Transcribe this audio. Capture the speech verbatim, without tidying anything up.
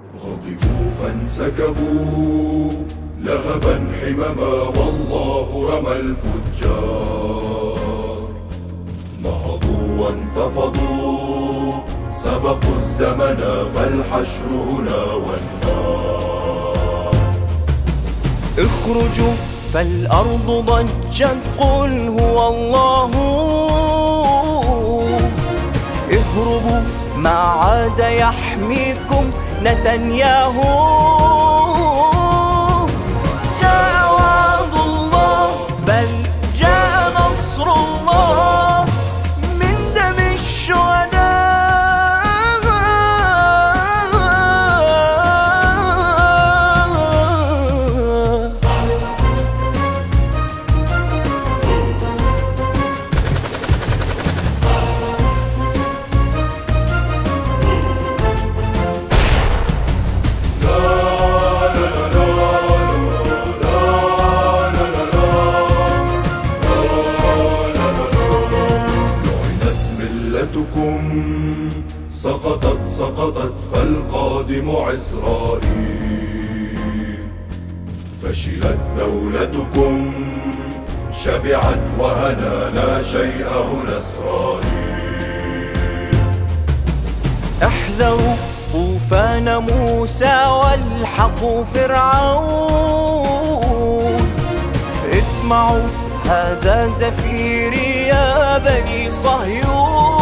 غضبوا فانسكبوا لهبا حمما، والله رمى الفجار. نهضوا وانتفضوا سبقوا الزمن، فالحشر هنا والنار. اخرجوا فالأرض ضجت، قل هو الله. اهربوا ما عاد يحميكم نتنياهو. جاء وعد الله بل جاء نصر الله من دم الشهداء. سقطت سقطت فالقادم عزرائيل. فشلت دولتكم شبعت وهنا، لا شيء هنا إسرائيل. احذروا طوفان موسى والحقوا فرعون. اسمعوا هذا زفيري يا بني صهيون.